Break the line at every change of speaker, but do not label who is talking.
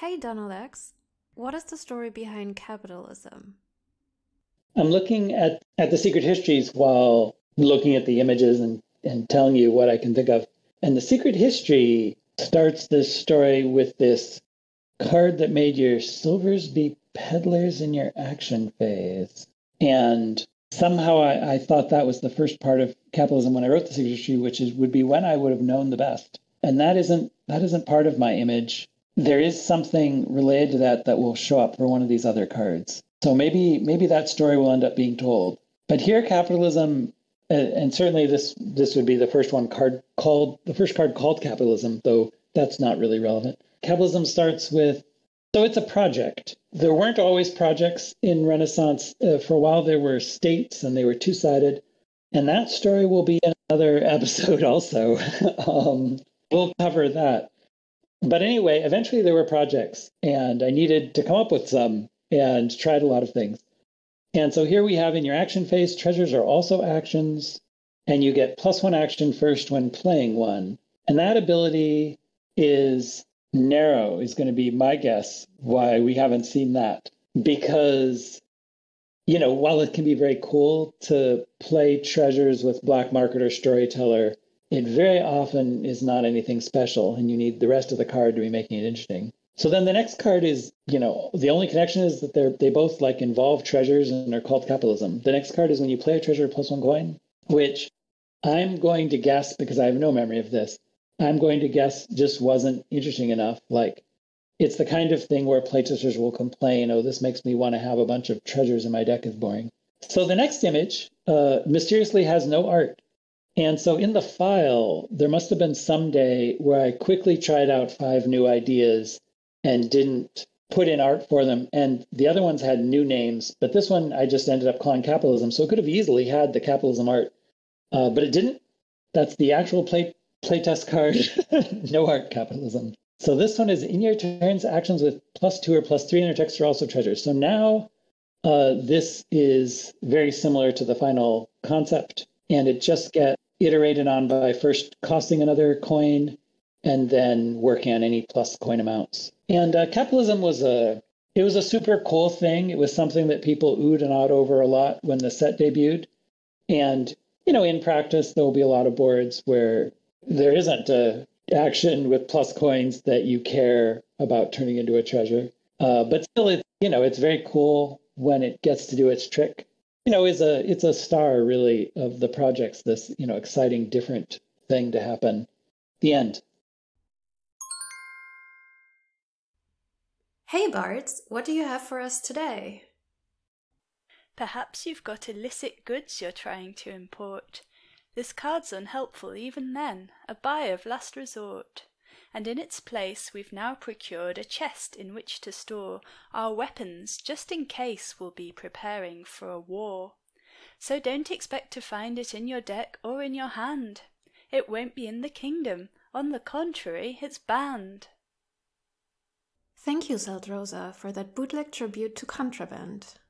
Hi, Donald X. What is the story behind capitalism?
I'm looking at the secret histories while looking at the images and telling you what I can think of. And the secret history starts this story with this card that made your silvers be peddlers in your action phase. And somehow I thought that was the first part of capitalism when I wrote the secret history, which is would be when I would have known the best. And that isn't part of my image. There is something related to that that will show up for one of these other cards. So maybe that story will end up being told. But here, capitalism, and certainly this would be the first one card called the first card called capitalism, though that's not really relevant. Capitalism starts with so it's a project. There weren't always projects in Renaissance. For a while, there were states, and they were two-sided. And that story will be in another episode also. We'll cover that. But anyway, eventually there were projects, and I needed to come up with some and tried a lot of things. And so here we have in your action phase, treasures are also actions, and you get +1 action first when playing one. And that ability is narrow, is going to be my guess why we haven't seen that. Because, while it can be very cool to play treasures with Black Market or Storyteller, it very often is not anything special, and you need the rest of the card to be making it interesting. So then the next card is, the only connection is that they both like involve treasures and are called capitalism. The next card is when you play a treasure +1 coin, which I'm going to guess because I have no memory of this. I'm going to guess just wasn't interesting enough. Like it's the kind of thing where playtesters will complain, oh, this makes me want to have a bunch of treasures in my deck is boring. So the next image mysteriously has no art. And so in the file, there must have been some day where I quickly tried out 5 new ideas and didn't put in art for them. And the other ones had new names, but this one I just ended up calling capitalism. So it could have easily had the capitalism art, but it didn't. That's the actual playtest card, no art capitalism. So this one is in your turns, actions with +2 or +3, and their texts are also treasures. So now this is very similar to the final concept, and it just gets iterated on by first costing another coin and then working on any plus coin amounts. And capitalism was a super cool thing. It was something that people oohed and awed over a lot when the set debuted. And in practice, there will be a lot of boards where there isn't a action with plus coins that you care about turning into a treasure. But still, it's very cool when it gets to do its trick. It's a star really of the projects. This exciting different thing to happen. The end.
Hey, Bards, what do you have for us today?
Perhaps you've got illicit goods you're trying to import. This card's unhelpful even then, a buy of last resort. And in its place we've now procured a chest in which to store our weapons, just in case we'll be preparing for a war. So don't expect to find it in your deck or in your hand. It won't be in the kingdom, on the contrary, it's banned.
Thank you, Zeldrosa, for that bootleg tribute to Contraband.